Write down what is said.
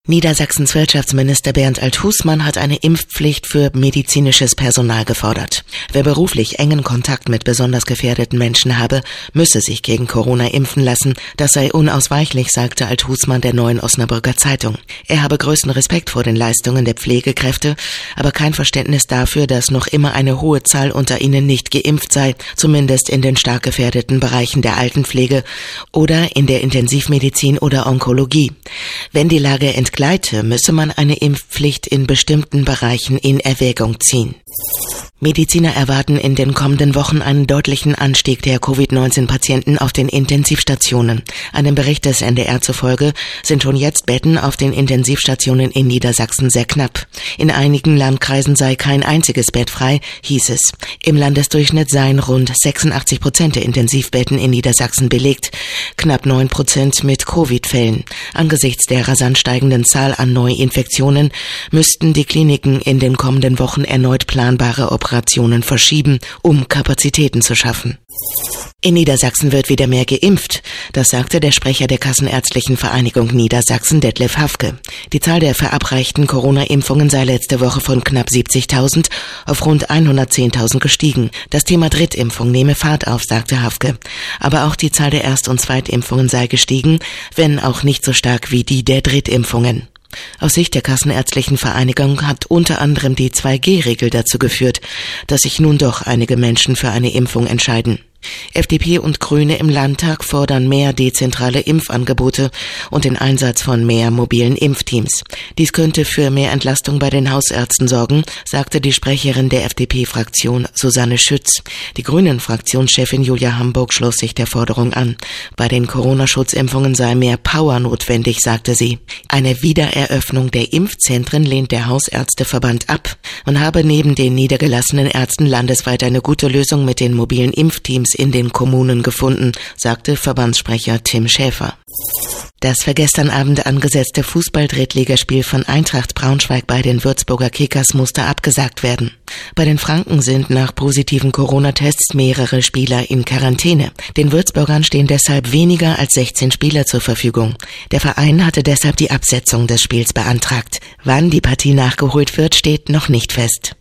Niedersachsens Wirtschaftsminister Bernd Alt-Husmann hat eine Impfpflicht für medizinisches Personal gefordert. Wer beruflich engen Kontakt mit besonders gefährdeten Menschen habe, müsse sich gegen Corona impfen lassen. Das sei unausweichlich, sagte Alt-Husmann der Neuen Osnabrücker Zeitung. Er habe größten Respekt vor den Leistungen der Pflegekräfte, aber kein Verständnis dafür, dass noch immer eine hohe Zahl unter ihnen nicht geimpft sei, zumindest in den stark gefährdeten Bereichen der Altenpflege oder in der Intensivmedizin oder Onkologie. Wenn die Lage entgleite, müsse man eine Impfpflicht in bestimmten Bereichen in Erwägung ziehen. Mediziner erwarten in den kommenden Wochen einen deutlichen Anstieg der Covid-19-Patienten auf den Intensivstationen. Einem Bericht des NDR zufolge sind schon jetzt Betten auf den Intensivstationen in Niedersachsen sehr knapp. In einigen Landkreisen sei kein einziges Bett frei, hieß es. Im Landesdurchschnitt seien rund 86% der Intensivbetten in Niedersachsen belegt, knapp 9% mit Covid-Fällen. Angesichts der rasant steigenden Zahl an Neuinfektionen müssten die Kliniken in den kommenden Wochen erneut planbare Operationen verschieben, um Kapazitäten zu schaffen. In Niedersachsen wird wieder mehr geimpft. Das sagte der Sprecher der Kassenärztlichen Vereinigung Niedersachsen, Detlef Hafke. Die Zahl der verabreichten Corona-Impfungen sei letzte Woche von knapp 70.000 auf rund 110.000 gestiegen. Das Thema Drittimpfung nehme Fahrt auf, sagte Hafke. Aber auch die Zahl der Erst- und Zweitimpfungen sei gestiegen, wenn auch nicht so stark wie die der Drittimpfungen. Aus Sicht der Kassenärztlichen Vereinigung hat unter anderem die 2G-Regel dazu geführt, dass sich nun doch einige Menschen für eine Impfung entscheiden. FDP und Grüne im Landtag fordern mehr dezentrale Impfangebote und den Einsatz von mehr mobilen Impfteams. Dies könnte für mehr Entlastung bei den Hausärzten sorgen, sagte die Sprecherin der FDP-Fraktion Susanne Schütz. Die Grünen-Fraktionschefin Julia Hamburg schloss sich der Forderung an. Bei den Corona-Schutzimpfungen sei mehr Power notwendig, sagte sie. Eine Wiedereröffnung der Impfzentren lehnt der Hausärzteverband ab. Man habe neben den niedergelassenen Ärzten landesweit eine gute Lösung mit den mobilen Impfteams in den Kommunen gefunden, sagte Verbandssprecher Tim Schäfer. Das für gestern Abend angesetzte Fußball-Drittligaspiel von Eintracht Braunschweig bei den Würzburger Kickers musste abgesagt werden. Bei den Franken sind nach positiven Corona-Tests mehrere Spieler in Quarantäne. Den Würzburgern stehen deshalb weniger als 16 Spieler zur Verfügung. Der Verein hatte deshalb die Absetzung des Spiels beantragt. Wann die Partie nachgeholt wird, steht noch nicht fest.